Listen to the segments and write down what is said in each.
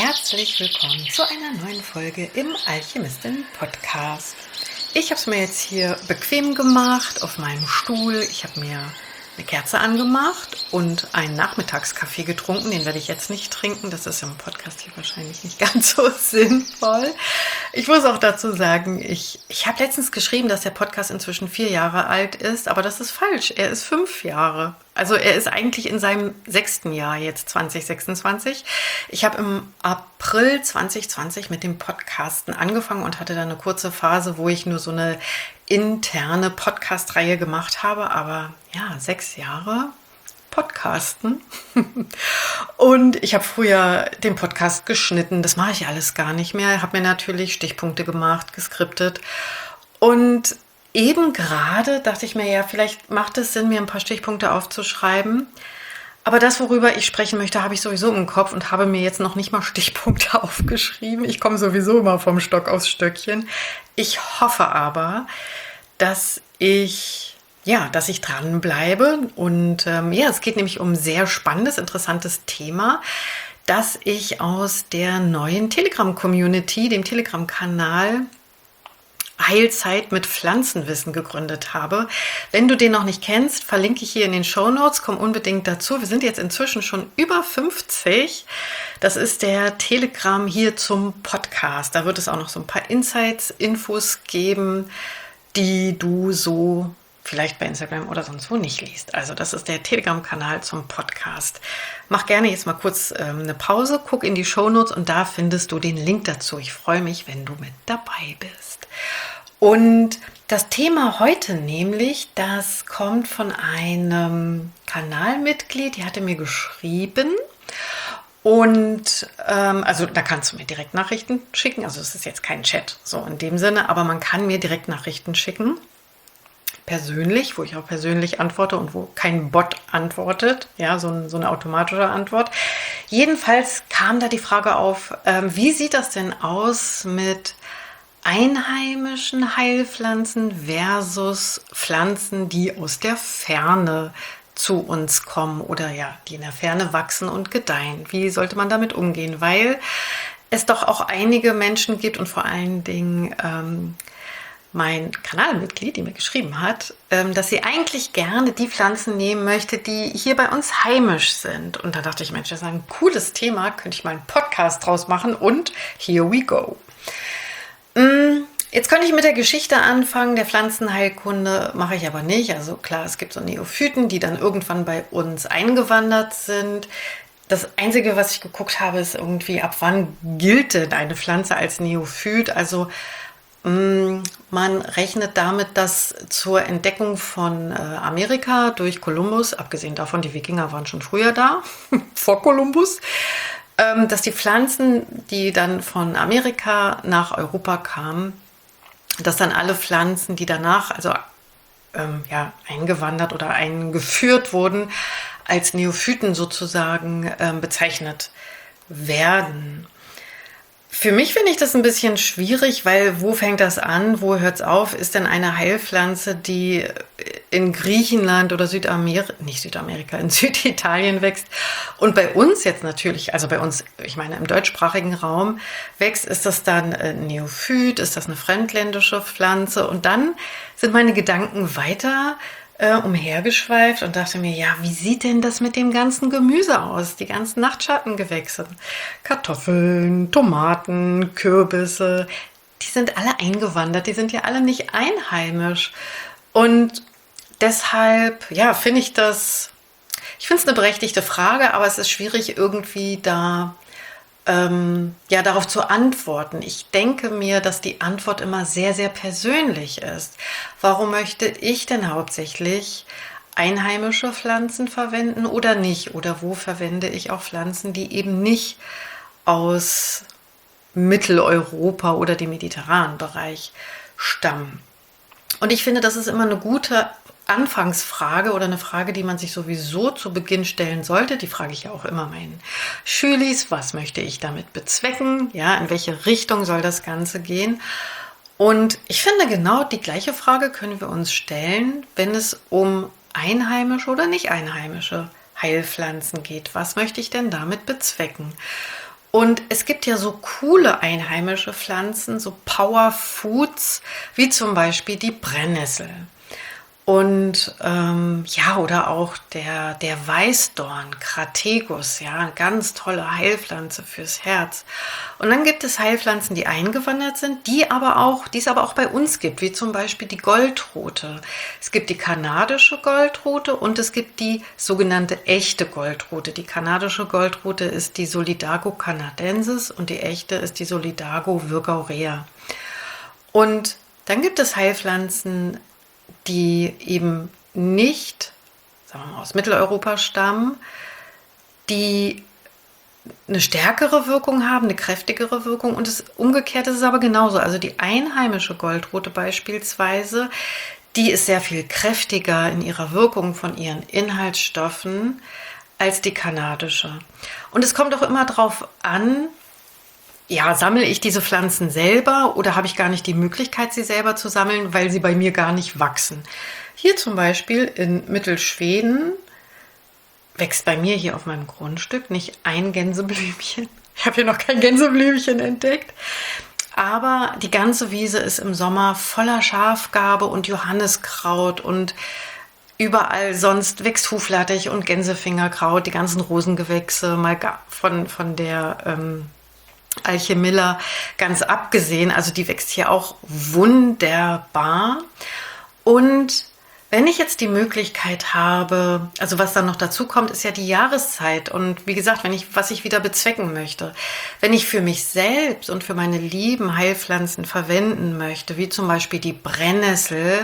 Herzlich willkommen zu einer neuen Folge im Alchemistin-Podcast. Ich habe es mir jetzt hier bequem gemacht auf meinem Stuhl. Ich habe mir eine Kerze angemacht und einen Nachmittagskaffee getrunken. Den werde ich jetzt nicht trinken. Das ist im Podcast hier wahrscheinlich nicht ganz so sinnvoll. Ich muss auch dazu sagen, ich habe letztens geschrieben, dass der Podcast inzwischen 4 Jahre alt ist, aber das ist falsch. Er ist 5 Jahre. Also er ist eigentlich in seinem 6. Jahr jetzt, 2026. Ich habe im April 2020 mit dem Podcasten angefangen und hatte dann eine kurze Phase, wo ich nur so eine interne Podcast-Reihe gemacht habe. Aber ja, 6 Jahre Podcasten. Und ich habe früher den Podcast geschnitten. Das mache ich alles gar nicht mehr. Ich habe mir natürlich Stichpunkte gemacht, geskriptet. Und eben gerade dachte ich mir, ja, vielleicht macht es Sinn, mir ein paar Stichpunkte aufzuschreiben. Aber das, worüber ich sprechen möchte, habe ich sowieso im Kopf und habe mir jetzt noch nicht mal Stichpunkte aufgeschrieben. Ich komme sowieso immer vom Stock aufs Stöckchen. Ich hoffe aber, dass ich dranbleibe. Und es geht nämlich um ein sehr spannendes, interessantes Thema, das ich aus der neuen Telegram-Community, dem Telegram-Kanal Heilzeit mit Pflanzenwissen gegründet habe. Wenn du den noch nicht kennst, verlinke ich hier in den Shownotes, komm unbedingt dazu. Wir sind jetzt inzwischen schon über 50. Das ist der Telegram hier zum Podcast. Da wird es auch noch so ein paar Insights, Infos geben, die du so vielleicht bei Instagram oder sonst wo nicht liest. Also das ist der Telegram-Kanal zum Podcast. Mach gerne jetzt mal kurz eine Pause, guck in die Shownotes und da findest du den Link dazu. Ich freue mich, wenn du mit dabei bist. Und das Thema heute nämlich, das kommt von einem Kanalmitglied, die hatte mir geschrieben. Und also da kannst du mir direkt Nachrichten schicken. Also es ist jetzt kein Chat, so in dem Sinne, aber man kann mir direkt Nachrichten schicken. Persönlich, wo ich auch persönlich antworte und wo kein Bot antwortet, ja, so eine automatische Antwort. Jedenfalls kam da die Frage auf, wie sieht das denn aus mit einheimischen Heilpflanzen versus Pflanzen, die aus der Ferne zu uns kommen oder ja, die in der Ferne wachsen und gedeihen. Wie sollte man damit umgehen? Weil es doch auch einige Menschen gibt und vor allen Dingen mein Kanalmitglied, die mir geschrieben hat, dass sie eigentlich gerne die Pflanzen nehmen möchte, die hier bei uns heimisch sind. Und da dachte ich, Mensch, das ist ein cooles Thema, könnte ich mal einen Podcast draus machen und here we go. Jetzt könnte ich mit der Geschichte anfangen, der Pflanzenheilkunde mache ich aber nicht. Also klar, es gibt so Neophyten, die dann irgendwann bei uns eingewandert sind. Das Einzige, was ich geguckt habe, ist irgendwie, ab wann gilt denn eine Pflanze als Neophyt? Also man rechnet damit, dass zur Entdeckung von Amerika durch Kolumbus, abgesehen davon, die Wikinger waren schon früher da, vor Kolumbus, dass die Pflanzen, die dann von Amerika nach Europa kamen, dass dann alle Pflanzen, die danach eingewandert oder eingeführt wurden, als Neophyten sozusagen bezeichnet werden. Für mich finde ich das ein bisschen schwierig, weil wo fängt das an, wo hört es auf? Ist denn eine Heilpflanze, die in Griechenland oder in Süditalien wächst und bei uns jetzt natürlich, also bei uns, ich meine im deutschsprachigen Raum wächst, ist das dann Neophyt, ist das eine fremdländische Pflanze? Und dann sind meine Gedanken weiter umhergeschweift und dachte mir, ja, wie sieht denn das mit dem ganzen Gemüse aus? Die ganzen Nachtschattengewächse, Kartoffeln, Tomaten, Kürbisse, die sind alle eingewandert, die sind ja alle nicht einheimisch. Und deshalb, ja, finde ich das, ich finde es eine berechtigte Frage, aber es ist schwierig irgendwie da darauf zu antworten. Ich denke mir, dass die Antwort immer sehr, sehr persönlich ist. Warum möchte ich denn hauptsächlich einheimische Pflanzen verwenden oder nicht? Oder wo verwende ich auch Pflanzen, die eben nicht aus Mitteleuropa oder dem mediterranen Bereich stammen? Und ich finde, das ist immer eine gute Anfangsfrage oder eine Frage, die man sich sowieso zu Beginn stellen sollte. Die frage ich ja auch immer meinen Schülis, was möchte ich damit bezwecken? Ja, in welche Richtung soll das Ganze gehen? Und ich finde, genau die gleiche Frage können wir uns stellen, wenn es um einheimische oder nicht einheimische Heilpflanzen geht. Was möchte ich denn damit bezwecken? Und es gibt ja so coole einheimische Pflanzen, so Powerfoods, wie zum Beispiel die Brennnessel. Und ja, oder auch der Weißdorn, Crataegus, ja, eine ganz tolle Heilpflanze fürs Herz. Und dann gibt es Heilpflanzen, die eingewandert sind, die es aber auch bei uns gibt, wie zum Beispiel die Goldrute. Es gibt die kanadische Goldrute und es gibt die sogenannte echte Goldrute. Die kanadische Goldrute ist die Solidago canadensis und die echte ist die Solidago virgaurea. Und dann gibt es Heilpflanzen, die eben nicht, sagen wir mal, aus Mitteleuropa stammen, die eine stärkere Wirkung haben, eine kräftigere Wirkung, und das Umgekehrte ist aber genauso. Also die einheimische Goldrute beispielsweise, die ist sehr viel kräftiger in ihrer Wirkung von ihren Inhaltsstoffen als die kanadische. Und es kommt auch immer darauf an, ja, sammle ich diese Pflanzen selber oder habe ich gar nicht die Möglichkeit, sie selber zu sammeln, weil sie bei mir gar nicht wachsen. Hier zum Beispiel in Mittelschweden wächst bei mir hier auf meinem Grundstück nicht ein Gänseblümchen. Ich habe hier noch kein Gänseblümchen entdeckt. Aber die ganze Wiese ist im Sommer voller Schafgarbe und Johanniskraut und überall sonst wächst Huflattich und Gänsefingerkraut, die ganzen Rosengewächse, mal von der Alchemilla ganz abgesehen. Also die wächst hier auch wunderbar. Und wenn ich jetzt die Möglichkeit habe, also was dann noch dazu kommt, ist ja die Jahreszeit. Und wie gesagt, was ich wieder bezwecken möchte. Wenn ich für mich selbst und für meine lieben Heilpflanzen verwenden möchte, wie zum Beispiel die Brennnessel,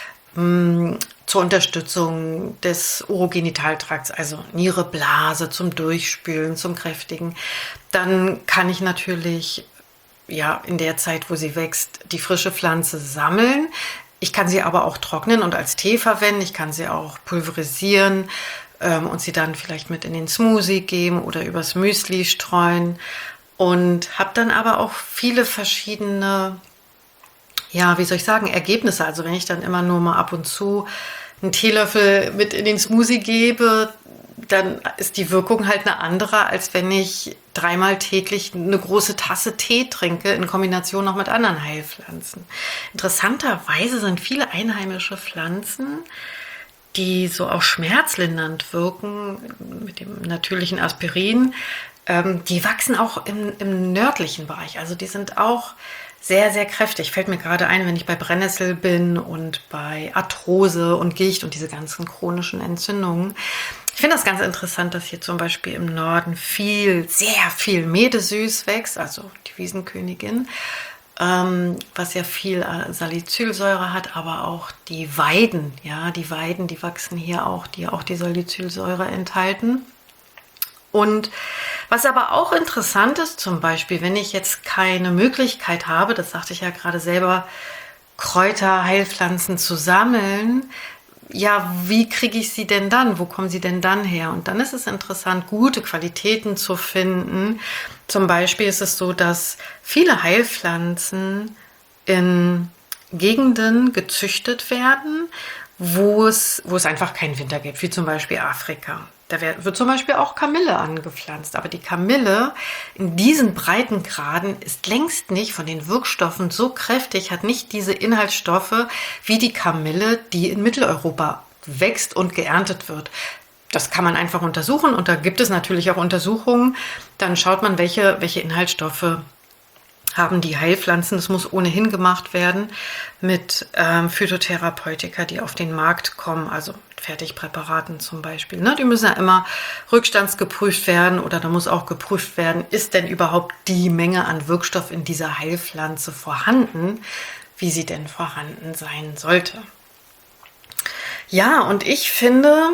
zur Unterstützung des Urogenitaltrakts, also Niere, Blase, zum Durchspülen, zum Kräftigen, dann kann ich natürlich ja in der Zeit, wo sie wächst, die frische Pflanze sammeln. Ich kann sie aber auch trocknen und als Tee verwenden. Ich kann sie auch pulverisieren und sie dann vielleicht mit in den Smoothie geben oder übers Müsli streuen. Und habe dann aber auch viele verschiedene, ja, wie soll ich sagen, Ergebnisse. Also wenn ich dann immer nur mal ab und zu einen Teelöffel mit in den Smoothie gebe, dann ist die Wirkung halt eine andere, als wenn ich 3-mal täglich eine große Tasse Tee trinke, in Kombination noch mit anderen Heilpflanzen. Interessanterweise sind viele einheimische Pflanzen, die so auch schmerzlindernd wirken, mit dem natürlichen Aspirin, die wachsen auch im nördlichen Bereich. Also die sind auch sehr, sehr kräftig. Fällt mir gerade ein, wenn ich bei Brennnessel bin und bei Arthrose und Gicht und diese ganzen chronischen Entzündungen. Ich finde das ganz interessant, dass hier zum Beispiel im Norden sehr viel Medesüß wächst, also die Wiesenkönigin, was ja viel Salicylsäure hat, aber auch die Weiden, ja, die wachsen hier auch, die die Salicylsäure enthalten. Und was aber auch interessant ist, zum Beispiel, wenn ich jetzt keine Möglichkeit habe, das sagte ich ja gerade selber, Kräuter, Heilpflanzen zu sammeln, ja, wie kriege ich sie denn dann? Wo kommen sie denn dann her? Und dann ist es interessant, gute Qualitäten zu finden. Zum Beispiel ist es so, dass viele Heilpflanzen in Gegenden gezüchtet werden, wo es einfach keinen Winter gibt, wie zum Beispiel Afrika. Da wird zum Beispiel auch Kamille angepflanzt. Aber die Kamille in diesen Breitengraden ist längst nicht von den Wirkstoffen so kräftig, hat nicht diese Inhaltsstoffe wie die Kamille, die in Mitteleuropa wächst und geerntet wird. Das kann man einfach untersuchen und da gibt es natürlich auch Untersuchungen. Dann schaut man, welche Inhaltsstoffe haben die Heilpflanzen. Das muss ohnehin gemacht werden mit Phytotherapeutika, die auf den Markt kommen, also Fertigpräparaten zum Beispiel. Ne? Die müssen ja immer rückstandsgeprüft werden oder da muss auch geprüft werden, ist denn überhaupt die Menge an Wirkstoff in dieser Heilpflanze vorhanden, wie sie denn vorhanden sein sollte. Ja, und ich finde,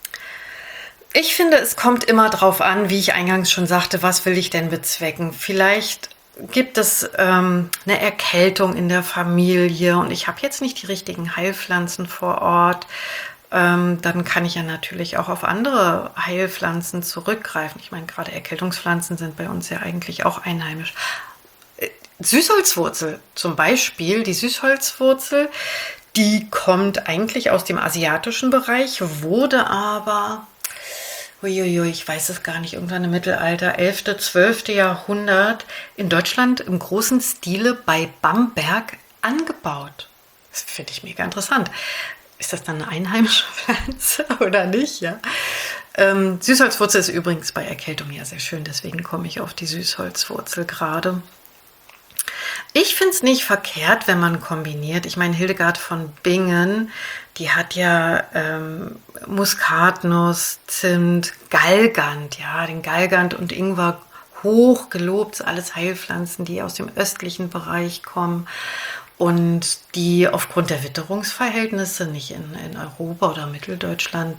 es kommt immer drauf an, wie ich eingangs schon sagte, was will ich denn bezwecken? Vielleicht gibt es eine Erkältung in der Familie und ich habe jetzt nicht die richtigen Heilpflanzen vor Ort, dann kann ich ja natürlich auch auf andere Heilpflanzen zurückgreifen. Ich meine, gerade Erkältungspflanzen sind bei uns ja eigentlich auch einheimisch. Süßholzwurzel zum Beispiel, die Süßholzwurzel, die kommt eigentlich aus dem asiatischen Bereich, wurde aber Uiuiui, ich weiß es gar nicht, irgendwann im Mittelalter, 11., 12. Jahrhundert, in Deutschland im großen Stile bei Bamberg angebaut. Das finde ich mega interessant. Ist das dann eine einheimische Pflanze oder nicht? Ja. Süßholzwurzel ist übrigens bei Erkältung ja sehr schön, deswegen komme ich auf die Süßholzwurzel gerade. Ich finde es nicht verkehrt, wenn man kombiniert. Ich meine, Hildegard von Bingen, die hat ja Muskatnuss, Zimt, Galgant, ja, den Galgant und Ingwer hoch gelobt, alles Heilpflanzen, die aus dem östlichen Bereich kommen und die aufgrund der Witterungsverhältnisse nicht in Europa oder Mitteldeutschland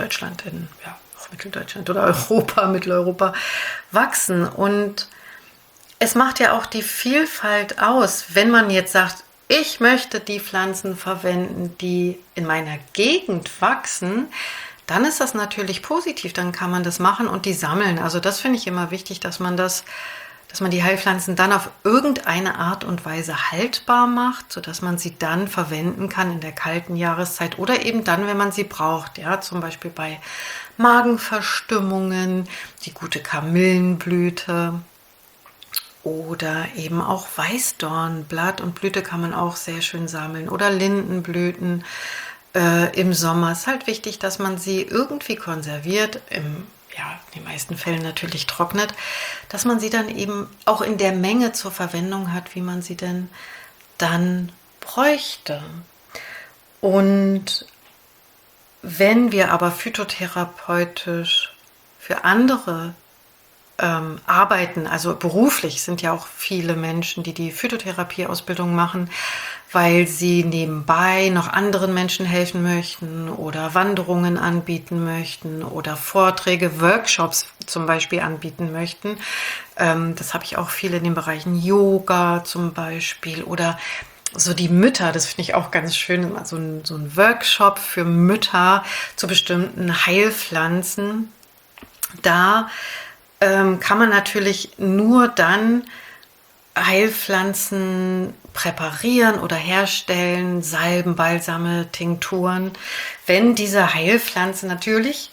oder Europa, Mitteleuropa wachsen. Und es macht ja auch die Vielfalt aus, wenn man jetzt sagt, ich möchte die Pflanzen verwenden, die in meiner Gegend wachsen, dann ist das natürlich positiv, dann kann man das machen und die sammeln. Also das finde ich immer wichtig, dass man die Heilpflanzen dann auf irgendeine Art und Weise haltbar macht, sodass man sie dann verwenden kann in der kalten Jahreszeit oder eben dann, wenn man sie braucht. Ja, zum Beispiel bei Magenverstimmungen, die gute Kamillenblüte oder eben auch Weißdorn, Blatt und Blüte kann man auch sehr schön sammeln oder Lindenblüten im Sommer. Es ist halt wichtig, dass man sie irgendwie konserviert, in den meisten Fällen natürlich trocknet, dass man sie dann eben auch in der Menge zur Verwendung hat, wie man sie denn dann bräuchte. Und wenn wir aber phytotherapeutisch für andere arbeiten, also beruflich sind ja auch viele Menschen, die Phytotherapieausbildung machen, weil sie nebenbei noch anderen Menschen helfen möchten oder Wanderungen anbieten möchten oder Vorträge, Workshops zum Beispiel anbieten möchten. Das habe ich auch viel in den Bereichen Yoga zum Beispiel oder so die Mütter, das finde ich auch ganz schön, so ein Workshop für Mütter zu bestimmten Heilpflanzen. Da kann man natürlich nur dann Heilpflanzen präparieren oder herstellen, Salben, Balsame, Tinkturen, wenn diese Heilpflanzen natürlich,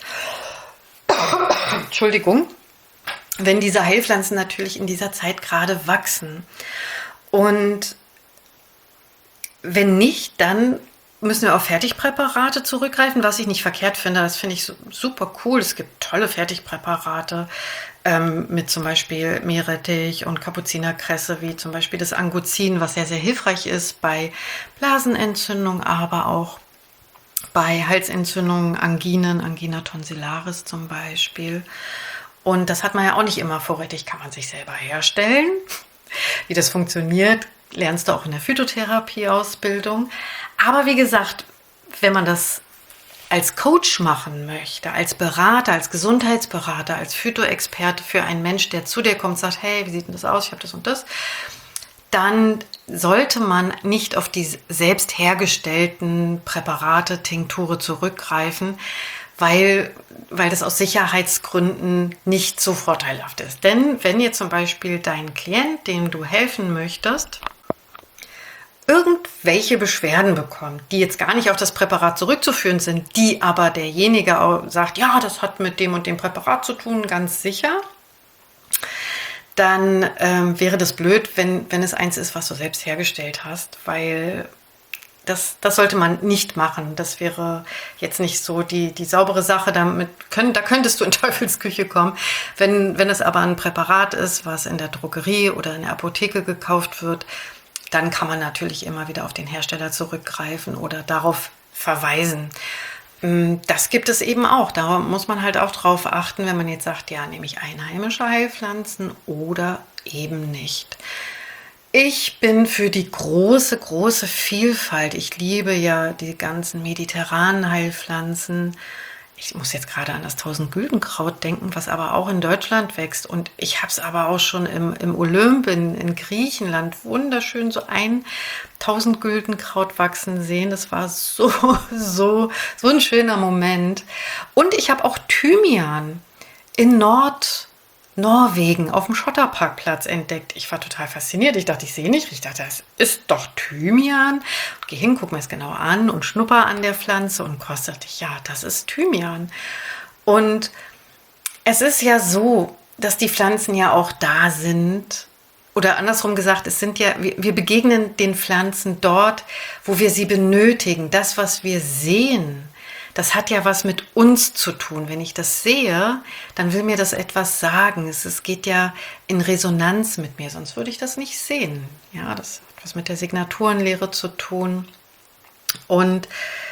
wenn diese Heilpflanzen natürlich in dieser Zeit gerade wachsen. Und wenn nicht, dann müssen wir auf Fertigpräparate zurückgreifen, was ich nicht verkehrt finde. Das finde ich super cool. Es gibt tolle Fertigpräparate mit zum Beispiel Meerrettich und Kapuzinerkresse, wie zum Beispiel das Anguzin, was sehr, sehr hilfreich ist bei Blasenentzündung, aber auch bei Halsentzündungen, Anginen, Angina tonsillaris zum Beispiel. Und das hat man ja auch nicht immer vorrätig, kann man sich selber herstellen. Wie das funktioniert, lernst du auch in der Phytotherapieausbildung. Aber wie gesagt, wenn man das als Coach machen möchte, als Berater, als Gesundheitsberater, als Phytoexperte für einen Mensch, der zu dir kommt und sagt, hey, wie sieht denn das aus, ich habe das und das, dann sollte man nicht auf die selbst hergestellten Präparate, Tinkture zurückgreifen, weil das aus Sicherheitsgründen nicht so vorteilhaft ist. Denn wenn ihr zum Beispiel deinen Klient, dem du helfen möchtest, irgendwelche Beschwerden bekommt, die jetzt gar nicht auf das Präparat zurückzuführen sind, die aber derjenige auch sagt, ja, das hat mit dem und dem Präparat zu tun, ganz sicher, dann wäre das blöd, wenn es eins ist, was du selbst hergestellt hast, weil das sollte man nicht machen. Das wäre jetzt nicht so die saubere Sache. Da könntest du in Teufelsküche kommen. Wenn es aber ein Präparat ist, was in der Drogerie oder in der Apotheke gekauft wird, dann kann man natürlich immer wieder auf den Hersteller zurückgreifen oder darauf verweisen. Das gibt es eben auch. Da muss man halt auch drauf achten, wenn man jetzt sagt, ja, nehme ich einheimische Heilpflanzen oder eben nicht. Ich bin für die große, große Vielfalt. Ich liebe ja die ganzen mediterranen Heilpflanzen. Ich muss jetzt gerade an das Tausendgüldenkraut denken, was aber auch in Deutschland wächst. Und ich habe es aber auch schon im Olymp in Griechenland wunderschön so ein Tausendgüldenkraut wachsen sehen. Das war so ein schöner Moment. Und ich habe auch Thymian in Norwegen auf dem Schotterparkplatz entdeckt. Ich war total fasziniert. Ich dachte, ich sehe nicht. Ich dachte, das ist doch Thymian. Geh hin, guck mir es genau an und schnupper an der Pflanze und kostet dich. Ja, das ist Thymian. Und Es ist ja so, dass die Pflanzen ja auch da sind. Oder andersrum gesagt, es sind ja, wir begegnen den Pflanzen dort, wo wir sie benötigen. Das, was wir sehen, das hat ja was mit uns zu tun. Wenn ich das sehe, dann will mir das etwas sagen. Es geht ja in Resonanz mit mir, sonst würde ich das nicht sehen. Ja, das hat was mit der Signaturenlehre zu tun. Und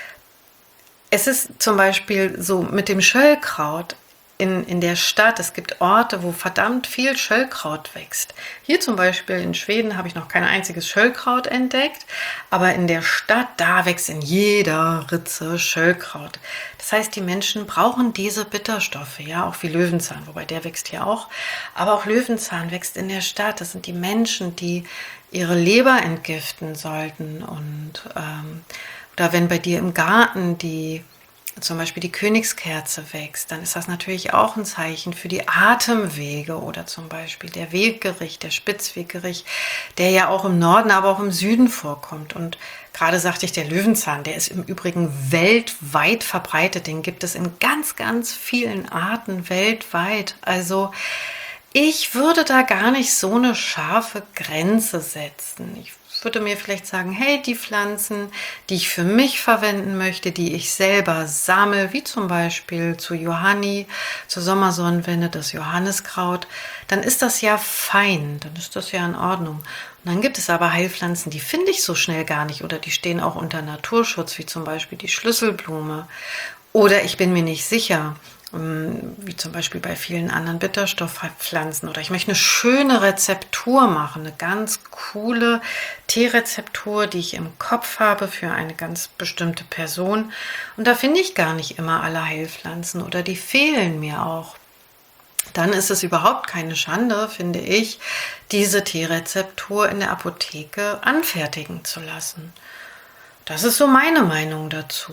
es ist zum Beispiel so mit dem Schöllkraut in der Stadt. Es gibt Orte, wo verdammt viel Schöllkraut wächst. Hier zum Beispiel in Schweden habe ich noch kein einziges Schöllkraut entdeckt, aber in der Stadt, da wächst in jeder Ritze Schöllkraut. Das heißt, die Menschen brauchen diese Bitterstoffe, ja, auch wie Löwenzahn, wobei der wächst hier auch. Aber auch Löwenzahn wächst in der Stadt. Das sind die Menschen, die ihre Leber entgiften sollten. Und oder wenn bei dir im Garten zum Beispiel die Königskerze wächst, dann ist das natürlich auch ein Zeichen für die Atemwege oder zum Beispiel der Wegerich, der Spitzwegerich, der ja auch im Norden, aber auch im Süden vorkommt. Und gerade sagte ich, der Löwenzahn, der ist im Übrigen weltweit verbreitet. Den gibt es in ganz, ganz vielen Arten weltweit. Also ich würde da gar nicht so eine scharfe Grenze setzen. Ich würde mir vielleicht sagen, hey, die Pflanzen, die ich für mich verwenden möchte, die ich selber sammle, wie zum Beispiel zu Johanni, zur Sommersonnenwende, das Johanniskraut, dann ist das ja fein, dann ist das ja in Ordnung. Und dann gibt es aber Heilpflanzen, die finde ich so schnell gar nicht oder die stehen auch unter Naturschutz, wie zum Beispiel die Schlüsselblume. Oder ich bin mir nicht sicher, wie zum Beispiel bei vielen anderen Bitterstoffpflanzen. Oder ich möchte eine schöne Rezeptur machen, eine ganz coole Teerezeptur, die ich im Kopf habe für eine ganz bestimmte Person. Und da finde ich gar nicht immer alle Heilpflanzen oder die fehlen mir auch. Dann ist es überhaupt keine Schande, finde ich, diese Teerezeptur in der Apotheke anfertigen zu lassen. Das ist so meine Meinung dazu.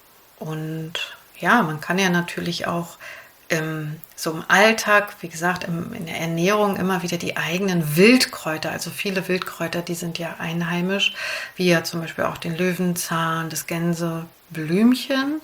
Und ja, man kann ja natürlich auch so im Alltag, wie gesagt, in der Ernährung immer wieder die eigenen Wildkräuter, also viele Wildkräuter, die sind ja einheimisch, wie ja zum Beispiel auch den Löwenzahn, das Gänseblümchen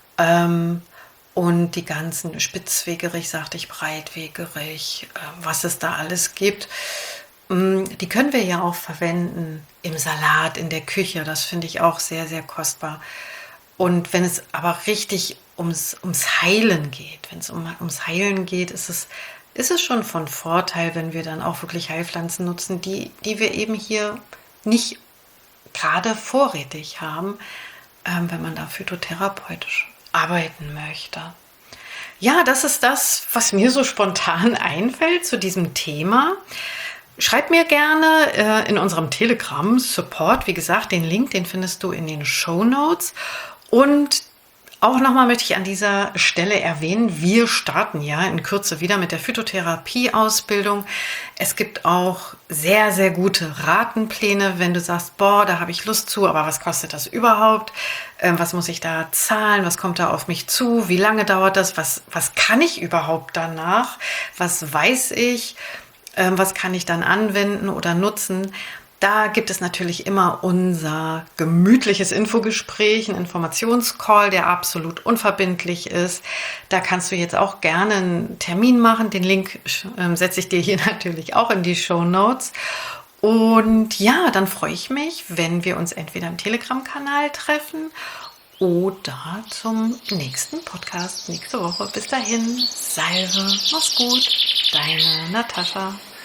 und die ganzen Spitzwegerich, sagte ich, Breitwegerich, was es da alles gibt. Die können wir ja auch verwenden im Salat, in der Küche, das finde ich auch sehr, sehr kostbar. Und wenn es aber richtig ums Heilen geht, wenn es ums Heilen geht, ist es schon von Vorteil, wenn wir dann auch wirklich Heilpflanzen nutzen, die wir eben hier nicht gerade vorrätig haben, wenn man da phytotherapeutisch arbeiten möchte. Ja, das ist das, was mir so spontan einfällt zu diesem Thema. Schreib mir gerne in unserem Telegram-Support, wie gesagt, den Link, den findest du in den Shownotes. Und auch nochmal möchte ich an dieser Stelle erwähnen, wir starten ja in Kürze wieder mit der Phytotherapie-Ausbildung. Es gibt auch sehr, sehr gute Ratenpläne, wenn du sagst, boah, da habe ich Lust zu, aber was kostet das überhaupt? Was muss ich da zahlen? Was kommt da auf mich zu? Wie lange dauert das? Was kann ich überhaupt danach? Was weiß ich? Was kann ich dann anwenden oder nutzen? Da gibt es natürlich immer unser gemütliches Infogespräch, ein Informationscall, der absolut unverbindlich ist. Da kannst du jetzt auch gerne einen Termin machen. Den Link setze ich dir hier natürlich auch in die Shownotes. Und ja, dann freue ich mich, wenn wir uns entweder im Telegram-Kanal treffen oder zum nächsten Podcast nächste Woche. Bis dahin, Salve, mach's gut, deine Natascha.